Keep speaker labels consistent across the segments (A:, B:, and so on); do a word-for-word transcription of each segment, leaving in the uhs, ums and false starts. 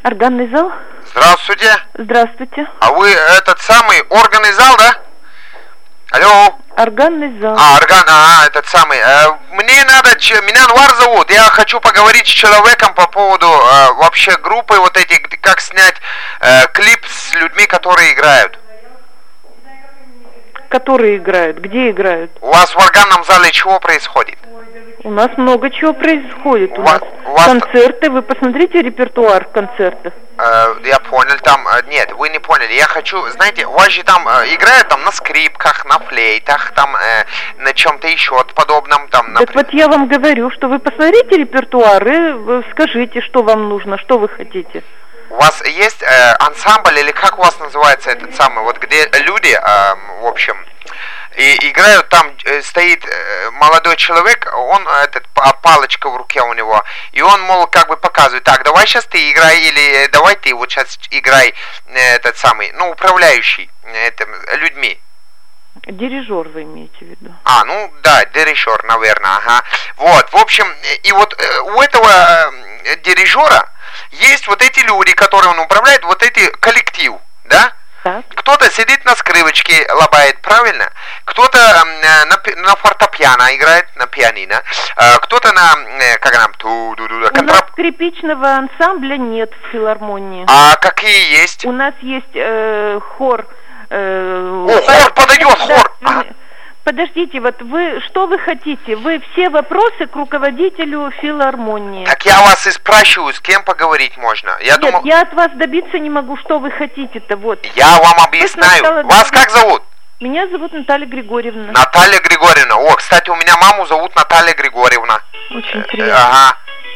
A: Органный зал?
B: Здравствуйте.
A: Здравствуйте.
B: А вы этот самый органный зал, да? Алло.
A: Органный зал.
B: А, орган, а, этот самый. Э, мне надо, ч, меня Анвар зовут. Я хочу поговорить с человеком по поводу э, вообще группы вот эти, как снять э, клип с людьми, которые играют.
A: Которые играют? Где играют?
B: У вас в органном зале чего происходит?
A: У нас много чего происходит. У,
B: у
A: нас
B: у вас...
A: концерты. Вы посмотрите репертуар концертов.
B: Э, я понял, там... Э, нет, вы не поняли. Я хочу... Знаете, у вас же там э, играют там на скрипках, на флейтах, там э, на чем-то еще подобном. Там,
A: так например... вот я вам говорю, что вы посмотрите репертуар и вы скажите, что вам нужно, что вы хотите.
B: У вас есть э, ансамбль, или как у вас называется этот самый, вот где люди, э, в общем... И играют, там э, стоит э, молодой человек, он, этот, палочка в руке у него, и он, мол, как бы показывает, так, давай сейчас ты играй, или давай ты вот сейчас играй, э, этот самый, ну, управляющий этим, людьми.
A: Дирижер вы имеете в виду?
B: А, ну, да, дирижер, наверное, ага. Вот, в общем, и вот э, у этого э, дирижера есть вот эти люди, которые он управляет, вот эти коллектив, да?
A: Так.
B: Кто-то сидит на скрипочке, лобает, правильно? Кто-то э, на, на фортепиано играет, на пианино. Э, кто-то на, э, как нам, ту-ду-ду, контраб...
A: У нас скрипичного ансамбля нет в филармонии.
B: А какие есть?
A: У нас есть э, хор. Э,
B: О, хор подойдет,
A: да,
B: хор! А.
A: Подождите, вот вы, что вы хотите? Вы все вопросы к руководителю филармонии.
B: Так я вас и спрашиваю, с кем поговорить можно? Я
A: Нет,
B: думал...
A: я от вас добиться не могу, что вы хотите-то, вот.
B: Я вам объясняю. Вас как зовут?
A: Меня зовут Наталья Григорьевна.
B: Наталья Григорьевна. О, кстати, у меня маму зовут Наталья Григорьевна.
A: Очень приятно.
B: Ага.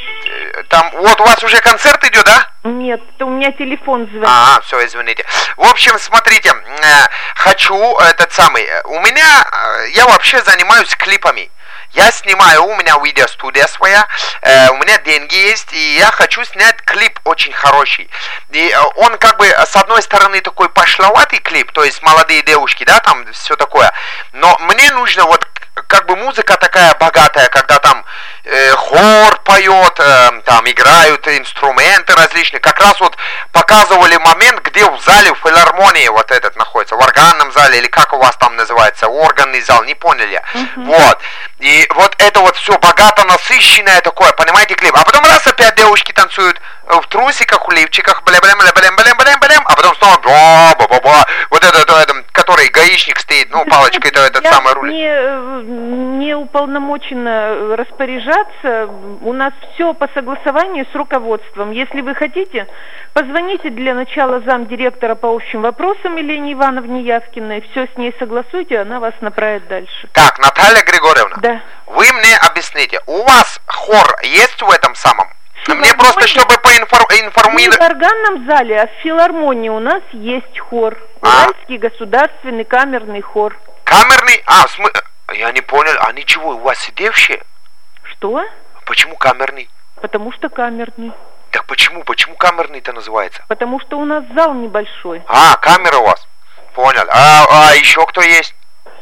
B: Там, вот у вас уже концерт идет, да?
A: Нет, это у меня телефон звонит.
B: А, все, извините. В общем, смотрите, э, хочу этот самый, у меня, э, я вообще занимаюсь клипами. Я снимаю, у меня видеостудия своя, э, у меня деньги есть, и я хочу снять клип очень хороший. И э, он как бы, с одной стороны, такой пошловатый клип, то есть молодые девушки, да, там все такое. Но мне нужно вот как бы музыка такая богатая, когда там э, хор поет, э, там играют инструменты различные. Как раз вот показывали момент, где в зале, в филармонии вот этот находится, в органном зале, или как у вас там называется, органный зал, не поняли. Uh-huh. Вот. И вот это вот все богато насыщенное такое, понимаете, клип. А потом раз опять девушки танцуют в трусиках, в лифчиках, блям-блям-блям-блям-блям-блям, а потом снова ба-ба-ба-ба. Вот этот, этот, который гаишник стоит, ну, палочкой-то этот самый рулит.
A: Не, не уполномочено распоряжаться. У нас все по согласованию с руководством. Если вы хотите, позвоните для начала замдиректора по общим вопросам Елене Ивановне Явкиной. Все с ней согласуйте, она вас направит дальше.
B: Так, Наталья Григорьевна.
A: Да.
B: Вы мне объясните, у вас хор есть в этом самом? Мне просто, чтобы поинформировать...
A: Не в органном зале, а в филармонии у нас есть хор. Уральский а? государственный камерный хор.
B: Камерный? А, смы... я не понял, а ничего, у вас сидевшие?
A: Что?
B: Почему камерный?
A: Потому что камерный.
B: Так почему? Почему камерный-то называется?
A: Потому что у нас зал небольшой.
B: А, камера у вас. Понял. А, а еще кто есть?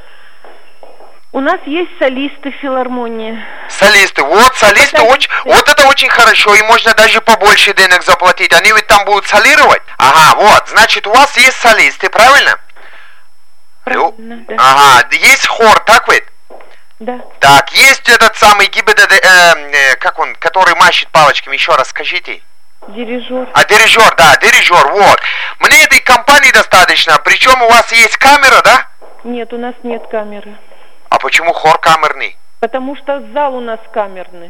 A: У нас есть солисты в филармонии.
B: Солисты, вот солисты, очень, вот это очень хорошо, и можно даже побольше денег заплатить, они ведь там будут солировать. Ага, вот, значит, у вас есть солисты, правильно?
A: Правильно, да.
B: Ага, есть хор, так ведь?
A: Да.
B: Так, есть этот самый ГИБДД, э, э, как он, который машет палочками, еще раз скажите.
A: Дирижер.
B: А, дирижер, да, дирижер, вот. Мне этой компании достаточно, причем у вас есть камера, да?
A: Нет, у нас нет камеры.
B: А почему хор камерный?
A: Потому что зал у нас камерный.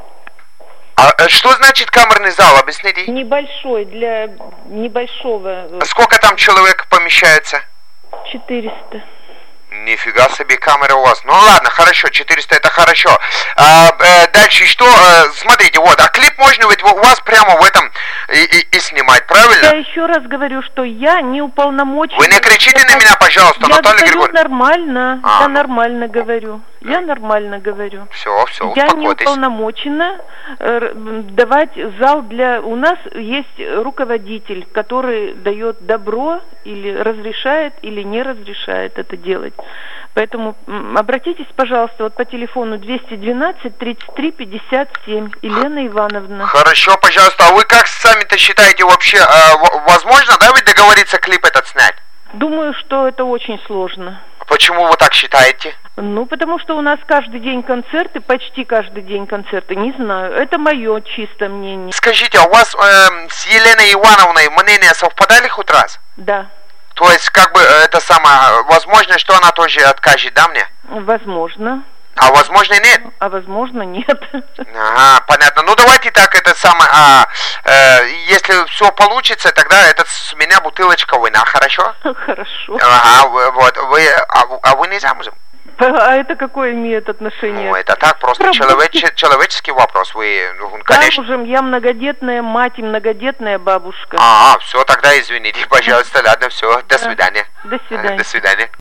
B: А что значит камерный зал? Объясните.
A: Небольшой, для небольшого.
B: Сколько там человек помещается?
A: четыреста.
B: Нифига себе камера у вас. Ну ладно, хорошо, четыреста это хорошо. А, э, дальше что? Э, смотрите, вот, а клип можно ведь у вас прямо в этом и, и, и снимать, правильно?
A: Я еще раз говорю, что я не уполномочена.
B: Вы не кричите на меня, пожалуйста,
A: я
B: Наталья
A: говорю
B: Григорьевна.
A: нормально,
B: а,
A: я нормально говорю. Я нормально говорю.
B: Все, все,
A: я
B: успокойтесь.
A: не уполномочена э, давать зал для... У нас есть руководитель, который дает добро или разрешает, или не разрешает это делать. Поэтому м, обратитесь, пожалуйста, вот по телефону двести двенадцать тридцать три пятьдесят семь, Елена Ивановна.
B: Хорошо, пожалуйста. А вы как сами-то считаете вообще, э, возможно, да, ведь договориться клип этот снять?
A: Думаю, что это очень сложно.
B: Почему вы так считаете?
A: Ну, потому что у нас каждый день концерты, почти каждый день концерты, не знаю, это мое чистое мнение.
B: Скажите, а у вас э, с Еленой Ивановной мнения совпадали хоть раз?
A: Да.
B: То есть, как бы, это самое, возможно, что она тоже откажет, да, мне?
A: Возможно.
B: А возможно, нет?
A: А возможно, нет.
B: Ага, понятно. Ну, давайте так, это самое, а, э, если все получится, тогда это с меня бутылочка вина, хорошо?
A: Хорошо.
B: Ага, вот, вы, а, а вы не замужем?
A: А это какое имеет отношение?
B: Ну, это так, просто человеч, человеческий вопрос, вы, ну, конечно...
A: Замужем, я многодетная мать и многодетная бабушка.
B: А, все, тогда извините, пожалуйста, ладно, все, до свидания.
A: До свидания.
B: До свидания.